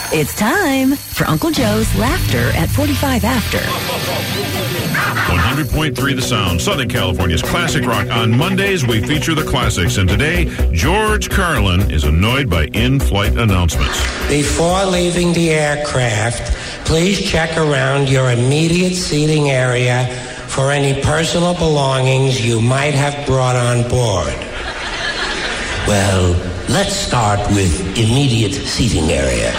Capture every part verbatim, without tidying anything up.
It's time for Uncle Joe's Laughter at forty-five After. one hundred point three The Sound, Southern California's classic rock. On Mondays, we feature the classics. And today, George Carlin is annoyed by in-flight announcements. Before leaving the aircraft, please check around your immediate seating area for any personal belongings you might have brought on board. Well, let's start with immediate seating area.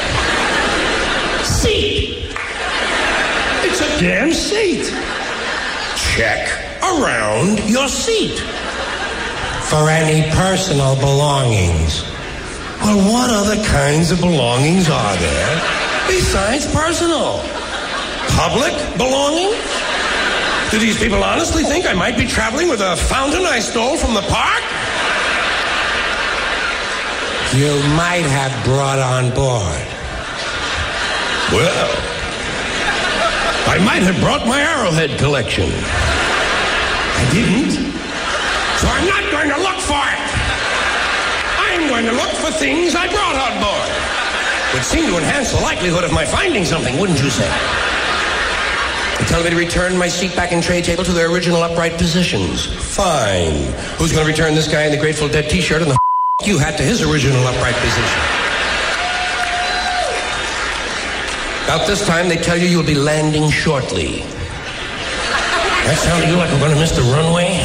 Seat. It's a damn seat. Check around your seat for any personal belongings. Well, what other kinds of belongings are there besides personal? Public belongings? Do these people honestly think I might be traveling with a fountain I stole from the park? You might have brought on board. Well, I might have brought my Arrowhead collection. I didn't. So I'm not going to look for it. I'm going to look for things I brought on board. Would seem to enhance the likelihood of my finding something, wouldn't you say? They tell me to return my seat back and tray table to their original upright positions. Fine. Who's going to return this guy in the Grateful Dead t-shirt and the you hat to his original upright position? About this time, they tell you you'll be landing shortly. That sound to you like we're going to miss the runway?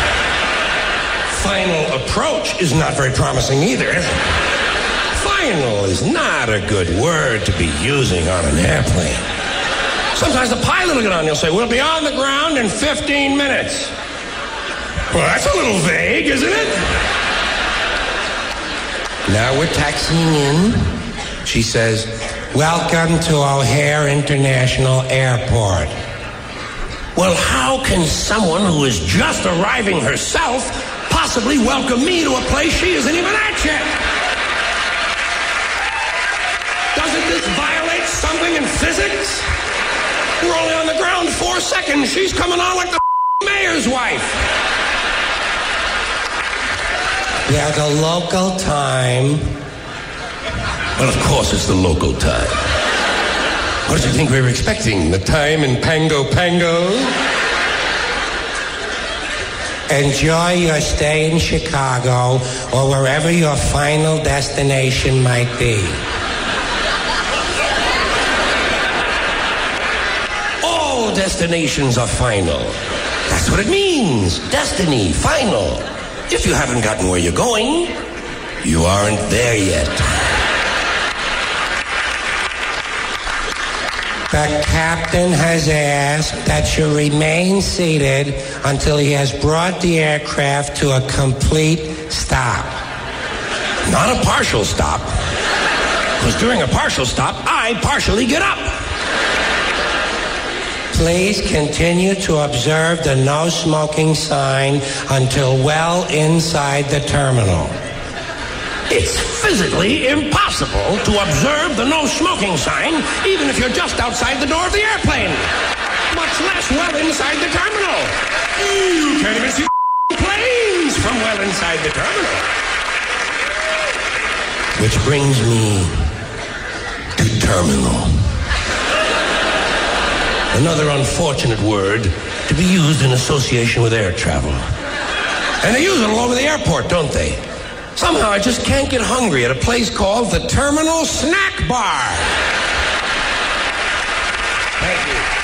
Final approach is not very promising either. Final is not a good word to be using on an airplane. Sometimes the pilot will get on and he'll say, we'll be on the ground in fifteen minutes. Well, that's a little vague, isn't it? Now we're taxiing in. She says, welcome to O'Hare International Airport. Well, how can someone who is just arriving herself possibly welcome me to a place she isn't even at yet? Doesn't this violate something in physics? We're only on the ground four seconds. She's coming on like the mayor's wife. Yeah, the local time. Well, of course it's the local time. What did you think we were expecting? The time in Pango Pango? Enjoy your stay in Chicago or wherever your final destination might be. All destinations are final. That's what it means. Destiny, final. If you haven't gotten where you're going, you aren't there yet. The captain has asked that you remain seated until he has brought the aircraft to a complete stop. Not a partial stop. Because during a partial stop, I partially get up. Please continue to observe the no smoking sign until well inside the terminal. It's physically impossible to observe the no smoking sign even if you're just outside the door of the airplane, much less well inside the terminal. You can't even see planes from well inside the terminal. Which brings me to terminal. Another unfortunate word to be used in association with air travel. And they use it all over the airport, don't they? Somehow I just can't get hungry at a place called the Terminal Snack Bar. Thank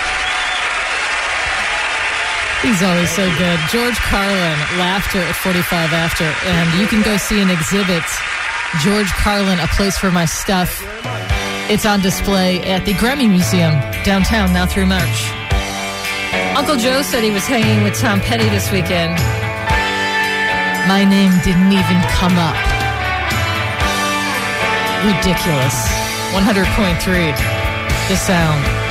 you. He's always so good. George Carlin, Laughter at forty-five After. And you can go see an exhibit, George Carlin, A Place for My Stuff. It's on display at the Grammy Museum downtown now through March. Uncle Joe said he was hanging with Tom Petty this weekend. My name didn't even come up. Ridiculous. one hundred point three The Sound.